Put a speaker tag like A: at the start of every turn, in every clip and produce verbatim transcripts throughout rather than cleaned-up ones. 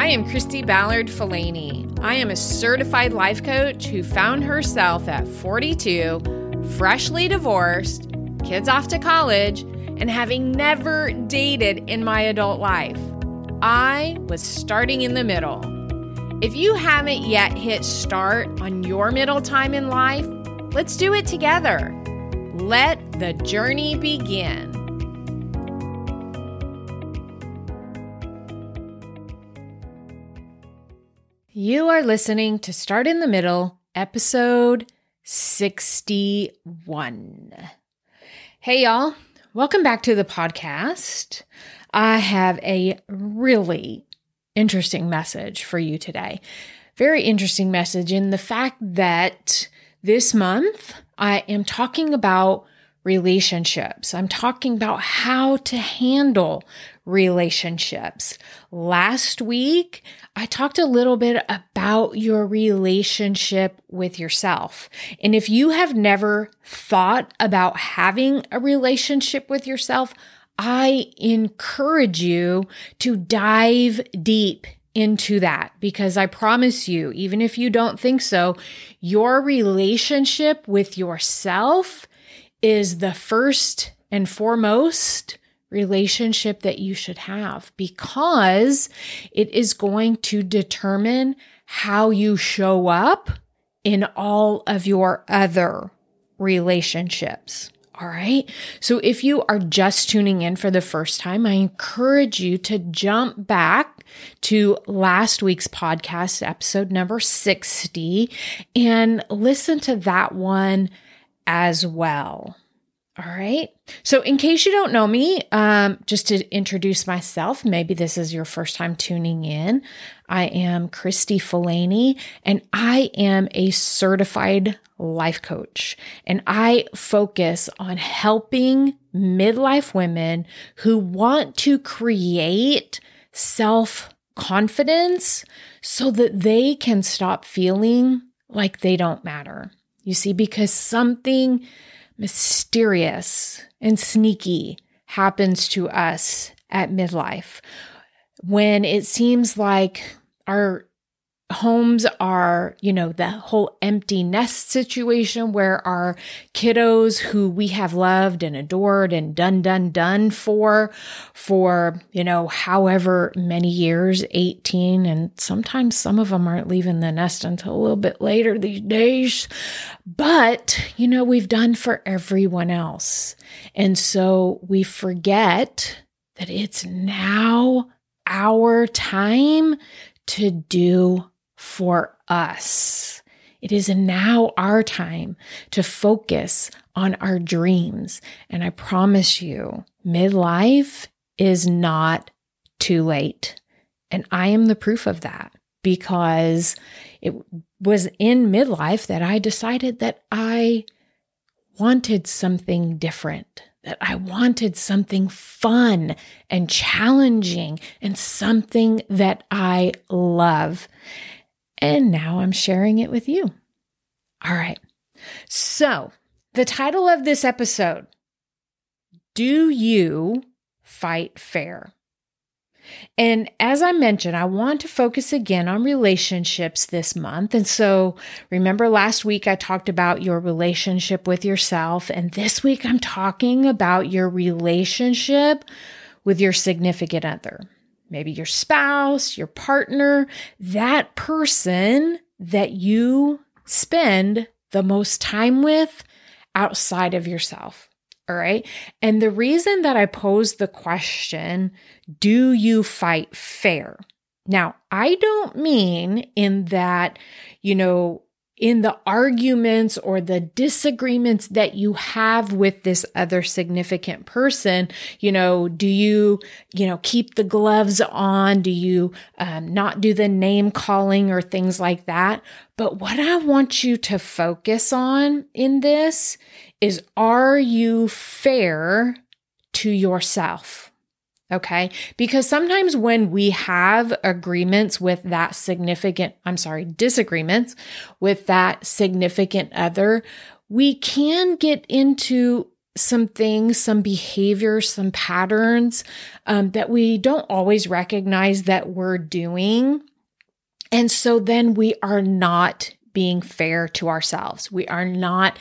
A: I am Christy Ballard Falani. I am a certified life coach who found herself at forty-two, freshly divorced, kids off to college, and having never dated in my adult life. I was starting in the middle. If you haven't yet hit start on your middle time in life, let's do it together. Let the journey begin. You are listening to Start in the Middle, episode sixty-one. Hey, y'all. Welcome back to the podcast. I have a really interesting message for you today. Very interesting message in the fact that this month I am talking about relationships. I'm talking about how to handle relationships. Last week, I talked a little bit about your relationship with yourself. And if you have never thought about having a relationship with yourself, I encourage you to dive deep into that, because I promise you, even if you don't think so, your relationship with yourself is the first and foremost relationship that you should have, because it is going to determine how you show up in all of your other relationships. All right. So if you are just tuning in for the first time, I encourage you to jump back to last week's podcast, episode number sixty, and listen to that one as well. All right. So in case you don't know me, um, just to introduce myself, maybe this is your first time tuning in. I am Christy Falani, and I am a certified life coach, and I focus on helping midlife women who want to create self-confidence so that they can stop feeling like they don't matter. You see, because something mysterious and sneaky happens to us at midlife when it seems like our homes are, you know, the whole empty nest situation where our kiddos who we have loved and adored and done, done, done for, for, you know, however many years, eighteen, and sometimes some of them aren't leaving the nest until a little bit later these days. But, you know, we've done for everyone else. And so we forget that it's now our time to do for us. It is now our time to focus on our dreams. And I promise you, midlife is not too late. And I am the proof of that, because it was in midlife that I decided that I wanted something different, that I wanted something fun and challenging and something that I love. And now I'm sharing it with you. All right. So the title of this episode, Do You Fight Fair? And as I mentioned, I want to focus again on relationships this month. And so remember last week I talked about your relationship with yourself. And this week I'm talking about your relationship with your significant other. Maybe your spouse, your partner, that person that you spend the most time with outside of yourself. All right. And the reason that I posed the question, do you fight fair? Now, I don't mean in that, you know, in the arguments or the disagreements that you have with this other significant person, you know, do you, you know, keep the gloves on? Do you um, not do the name calling or things like that? But what I want you to focus on in this is, are you fair to yourself? Okay. Because sometimes when we have agreements with that significant, I'm sorry, disagreements with that significant other, we can get into some things, some behaviors, some patterns um, that we don't always recognize that we're doing. And so then we are not being fair to ourselves. We are not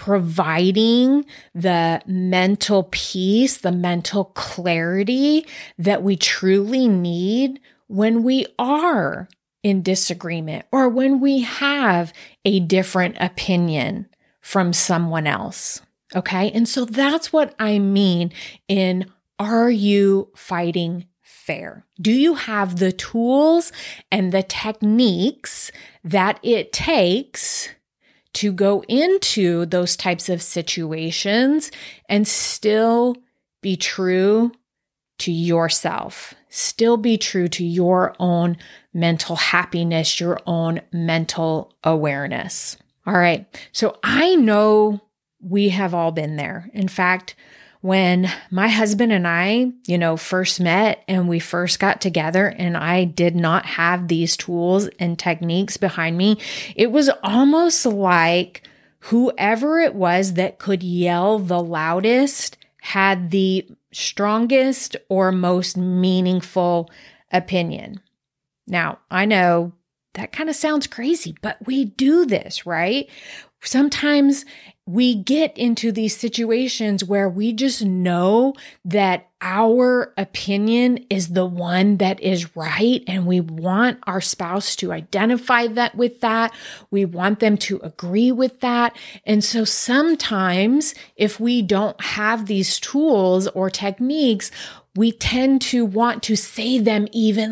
A: providing the mental peace, the mental clarity that we truly need when we are in disagreement or when we have a different opinion from someone else. Okay. And so that's what I mean in, are you fighting fair? Do you have the tools and the techniques that it takes to go into those types of situations and still be true to yourself, still be true to your own mental happiness, your own mental awareness? All right. So I know we have all been there. In fact, when my husband and I, you know, first met and we first got together and I did not have these tools and techniques behind me, it was almost like whoever it was that could yell the loudest had the strongest or most meaningful opinion. Now, I know that kind of sounds crazy, but we do this, right? Sometimes we get into these situations where we just know that our opinion is the one that is right, and we want our spouse to identify that with that. We want them to agree with that. And so sometimes if we don't have these tools or techniques, we tend to want to say them even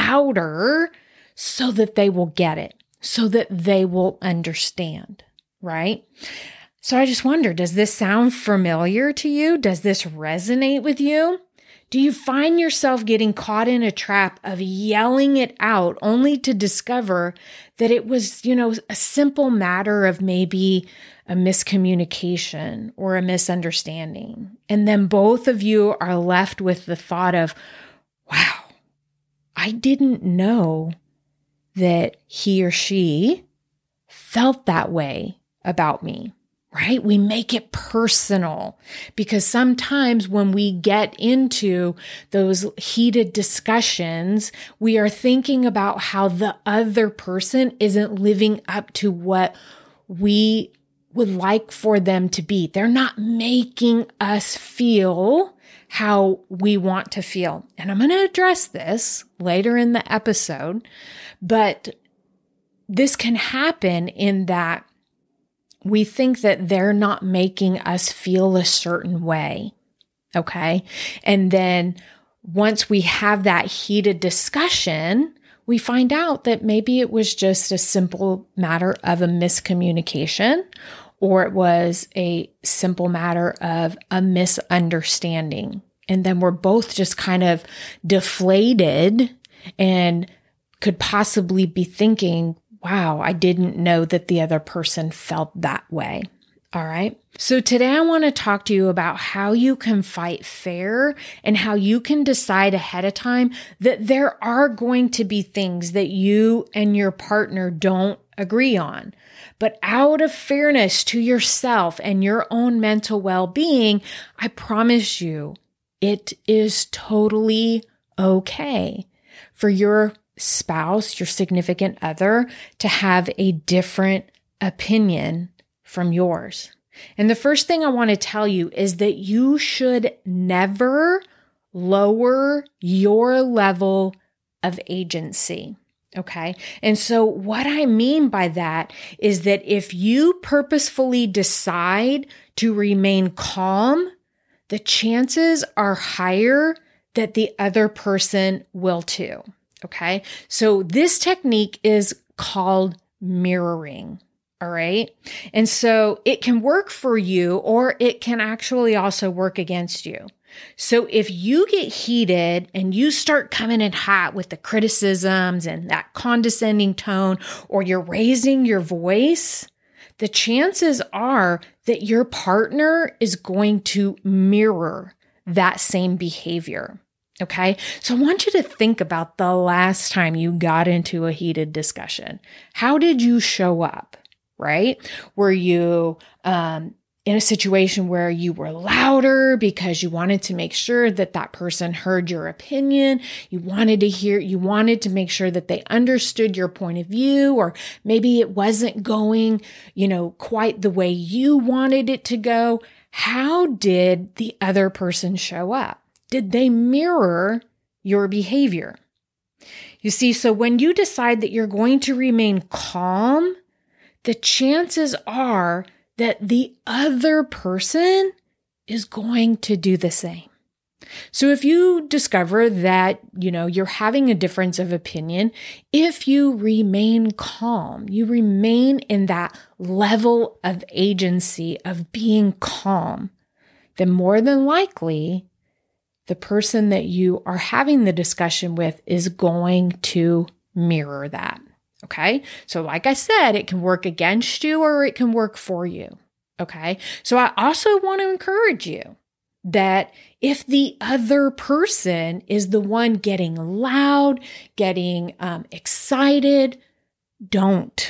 A: louder so that they will get it, so that they will understand, right? So I just wonder, does this sound familiar to you? Does this resonate with you? Do you find yourself getting caught in a trap of yelling it out only to discover that it was, you know, a simple matter of maybe a miscommunication or a misunderstanding? And then both of you are left with the thought of, wow, I didn't know that he or she felt that way about me. Right? We make it personal because sometimes when we get into those heated discussions, we are thinking about how the other person isn't living up to what we would like for them to be. They're not making us feel how we want to feel. And I'm going to address this later in the episode, but this can happen in that we think that they're not making us feel a certain way, okay? And then once we have that heated discussion, we find out that maybe it was just a simple matter of a miscommunication, or it was a simple matter of a misunderstanding. And then we're both just kind of deflated and could possibly be thinking, wow, I didn't know that the other person felt that way. All right. So today I want to talk to you about how you can fight fair and how you can decide ahead of time that there are going to be things that you and your partner don't agree on. But out of fairness to yourself and your own mental well-being, I promise you, it is totally okay for your spouse, your significant other, to have a different opinion from yours. And the first thing I want to tell you is that you should never lower your level of agency. Okay. And so what I mean by that is that if you purposefully decide to remain calm, the chances are higher that the other person will too. Okay. So this technique is called mirroring. All right. And so it can work for you, or it can actually also work against you. So if you get heated and you start coming in hot with the criticisms and that condescending tone, or you're raising your voice, the chances are that your partner is going to mirror that same behavior. Okay. So I want you to think about the last time you got into a heated discussion. How did you show up? Right? Were you, um, in a situation where you were louder because you wanted to make sure that that person heard your opinion. You wanted to hear, you wanted to make sure that they understood your point of view, or maybe it wasn't going, you know, quite the way you wanted it to go. How did the other person show up? Did they mirror your behavior? You see, so when you decide that you're going to remain calm, the chances are that the other person is going to do the same. So if you discover that, you know, you're having a difference of opinion, if you remain calm, you remain in that level of agency of being calm, then more than likely, the person that you are having the discussion with is going to mirror that. Okay. So like I said, it can work against you or it can work for you. Okay. So I also want to encourage you that if the other person is the one getting loud, getting um, excited, don't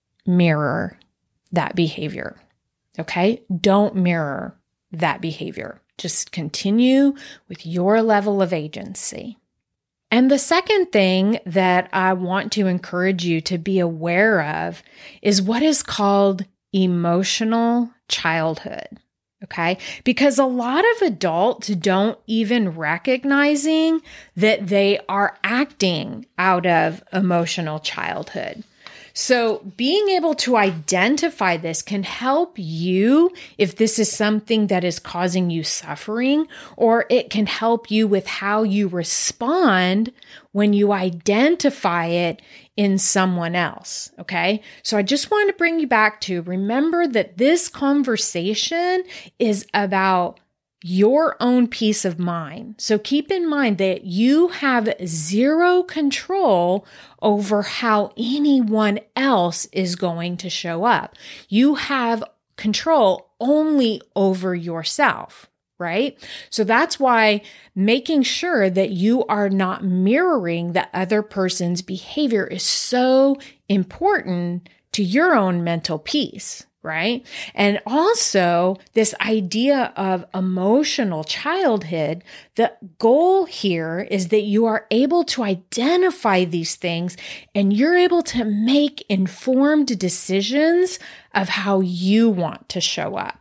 A: mirror that behavior. Okay. Don't mirror that behavior. Just continue with your level of agency. And the second thing that I want to encourage you to be aware of is what is called emotional childhood, okay? Because a lot of adults don't even recognizing that they are acting out of emotional childhood. So being able to identify this can help you if this is something that is causing you suffering, or it can help you with how you respond when you identify it in someone else, okay? So I just want to bring you back to remember that this conversation is about your own peace of mind. So keep in mind that you have zero control over how anyone else is going to show up. You have control only over yourself, right? So that's why making sure that you are not mirroring the other person's behavior is so important to your own mental peace. Right? And also this idea of emotional childhood, the goal here is that you are able to identify these things and you're able to make informed decisions of how you want to show up.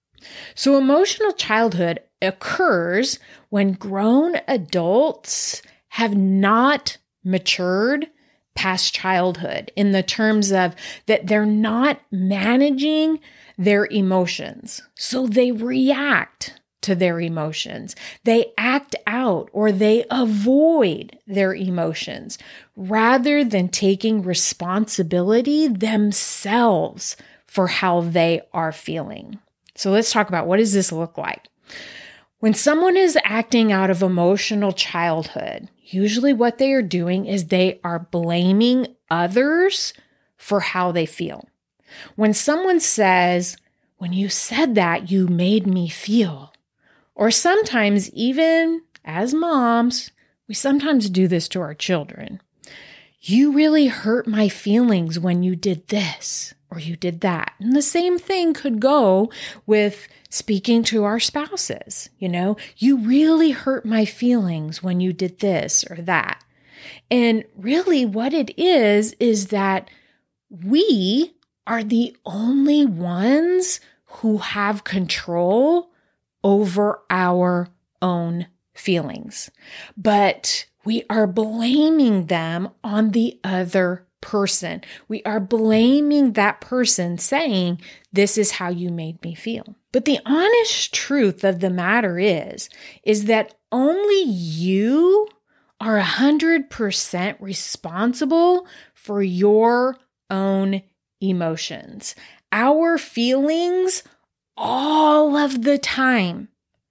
A: So emotional childhood occurs when grown adults have not matured past childhood in the terms of that they're not managing their emotions. So they react to their emotions. They act out or they avoid their emotions rather than taking responsibility themselves for how they are feeling. So let's talk about what does this look like? When someone is acting out of emotional childhood, usually what they are doing is they are blaming others for how they feel. When someone says, when you said that, you made me feel, or sometimes even as moms, we sometimes do this to our children. You really hurt my feelings when you did this or you did that. And the same thing could go with speaking to our spouses. You know, you really hurt my feelings when you did this or that. And really what it is, is that we are the only ones who have control over our own feelings. But we are blaming them on the other person. We are blaming that person saying, this is how you made me feel. But the honest truth of the matter is, is that only you are one hundred percent responsible for your own emotions. Our feelings all of the time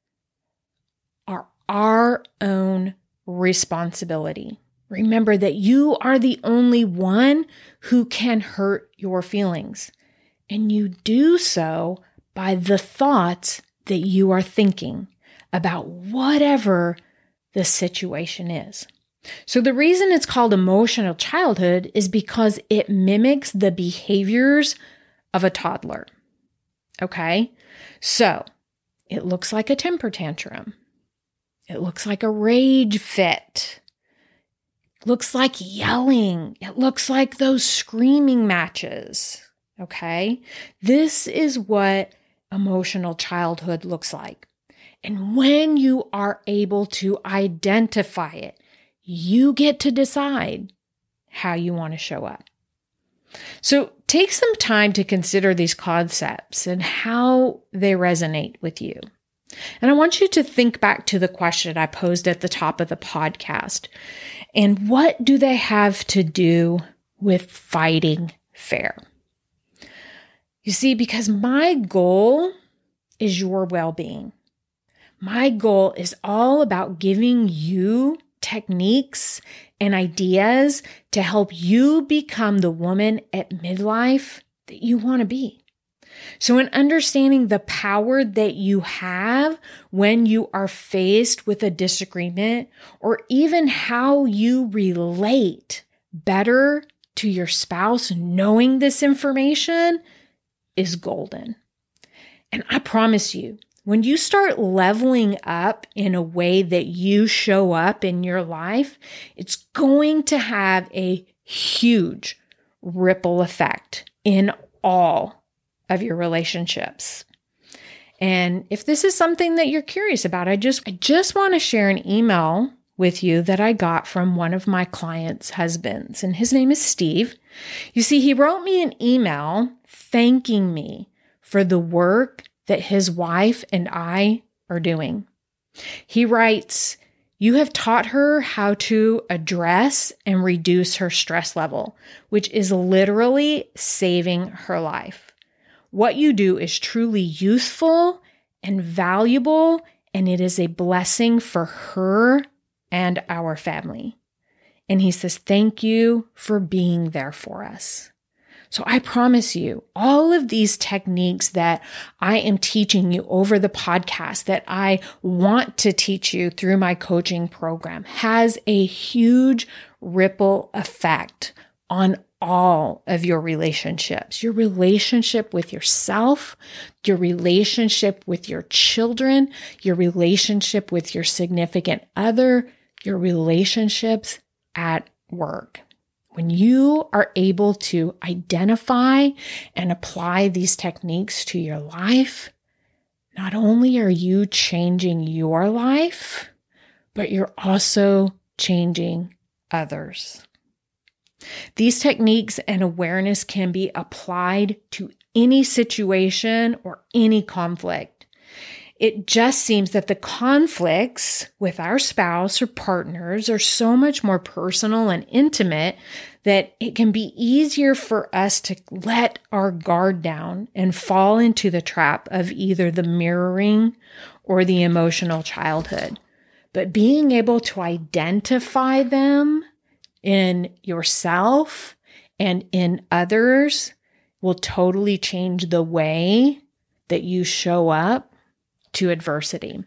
A: are our own responsibility. Remember that you are the only one who can hurt your feelings, and you do so by the thoughts that you are thinking about whatever the situation is. So the reason it's called emotional childhood is because it mimics the behaviors of a toddler. Okay? So it looks like a temper tantrum. It looks like a rage fit. It looks like yelling. It looks like those screaming matches. Okay? This is what emotional childhood looks like. And when you are able to identify it, you get to decide how you want to show up. So take some time to consider these concepts and how they resonate with you. And I want you to think back to the question I posed at the top of the podcast. And what do they have to do with fighting fair? You see, because my goal is your well-being. My goal is all about giving you techniques and ideas to help you become the woman at midlife that you want to be. So in understanding the power that you have when you are faced with a disagreement, or even how you relate better to your spouse, knowing this information is golden. And I promise you, when you start leveling up in a way that you show up in your life, it's going to have a huge ripple effect in all of your relationships. And if this is something that you're curious about, I just, I just want to share an email with you that I got from one of my clients' husbands, and his name is Steve. You see, he wrote me an email thanking me for the work that his wife and I are doing. He writes, "You have taught her how to address and reduce her stress level, which is literally saving her life. What you do is truly useful and valuable, and it is a blessing for her and our family." And he says, "Thank you for being there for us." So I promise you, all of these techniques that I am teaching you over the podcast, that I want to teach you through my coaching program, has a huge ripple effect on all of your relationships, your relationship with yourself, your relationship with your children, your relationship with your significant other, your relationships at work. When you are able to identify and apply these techniques to your life, not only are you changing your life, but you're also changing others. These techniques and awareness can be applied to any situation or any conflict. It just seems that the conflicts with our spouse or partners are so much more personal and intimate that it can be easier for us to let our guard down and fall into the trap of either the mirroring or the emotional childhood. But being able to identify them in yourself and in others will totally change the way that you show up to adversity.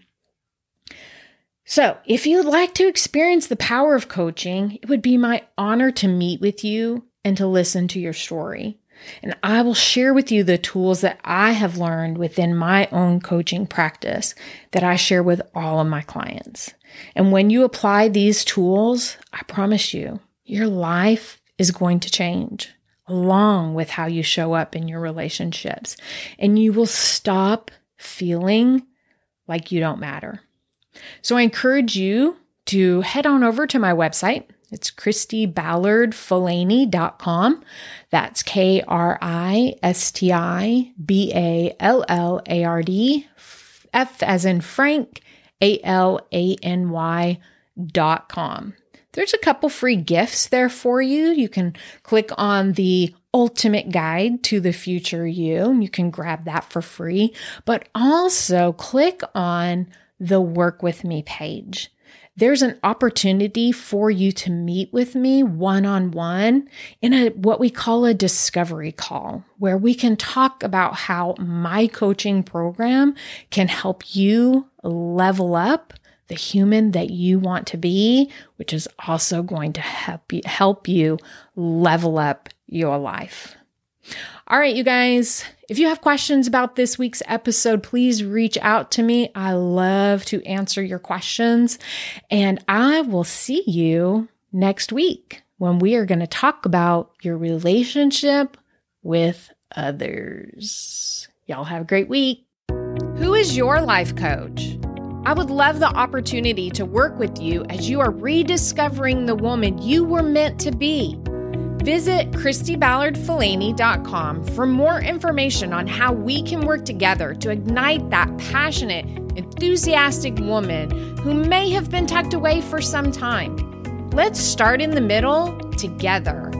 A: So if you'd like to experience the power of coaching, it would be my honor to meet with you and to listen to your story. And I will share with you the tools that I have learned within my own coaching practice that I share with all of my clients. And when you apply these tools, I promise you, your life is going to change along with how you show up in your relationships. And you will stop feeling like you don't matter. So I encourage you to head on over to my website. It's Kristi Ballard Falany dot com. That's K R I S T I B A L L A R D, F as in Frank, A L A N Y dot com. There's a couple free gifts there for you. You can click on the Ultimate Guide to the Future You, and you can grab that for free. But also click on the Work With Me page. There's an opportunity for you to meet with me one-on-one in a what we call a discovery call, where we can talk about how my coaching program can help you level up the human that you want to be, which is also going to help you, help you level up your life. All right, you guys, if you have questions about this week's episode, please reach out to me. I love to answer your questions, and I will see you next week when we are going to talk about your relationship with others. Y'all have a great week. Who is your life coach? I would love the opportunity to work with you as you are rediscovering the woman you were meant to be. Visit Christy Ballard Falany dot com for more information on how we can work together to ignite that passionate, enthusiastic woman who may have been tucked away for some time. Let's start in the middle together.